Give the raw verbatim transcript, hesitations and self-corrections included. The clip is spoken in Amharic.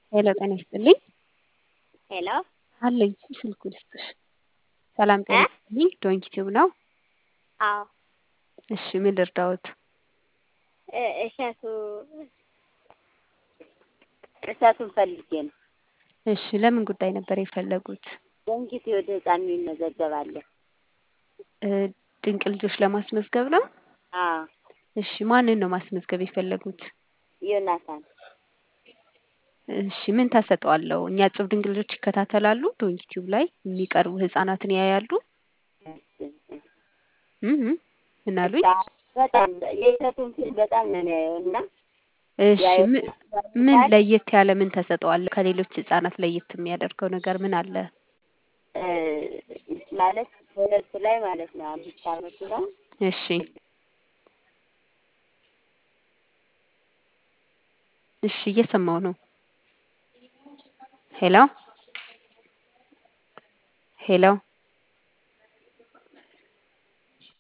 ሄሎ ጤና ይስጥልኝ። ሄሎ አለኝ ስልኩን ልስጥሽ። ሰላም ጤና እ ይስጥልኝ። ዶንኪ ቲዩብ ነው። አዎ እሺ ምን ልርዳዎት? እ እሸቱ እሸቱን ፈልጌ ነው። እሺ ለምን ጉዳይ ነበር የፈለጉት? ዶንኪ ቲዩብ ወደ ህፃን የሚመዘገብ አለ። እ ድንቅ ልጆች ለማስመዝገብ ነው? አዎ እሺ ማንን ነው ማስመዝገብ የፈለጉት? ዮናታን እሺ ምን ተሰጥኦ አለው? እኛ እጽብ ድንቅ ልጆች ይከታተላሉ? ዶንኪ ቲዩብ ላይ የሚቀርቡ ህፃናትን ያያሉ? እህ ምን አሉኝ? በጣም የእሸቱን ፊልም በጣም ነው የሚያየው እና እሺ ምን ምን ለየት ያለ ምን ተሰጥኦ አለው? ከሌሎች ህፃናት ለየት የሚያደርገው ነገር ምን አለ? እ ማለት በሁለቱ ላይ ማለት ነው አምስት አመቱ ነው። እሺ እሺ እየሰማሁ ነው። ሄሎ ሄሎ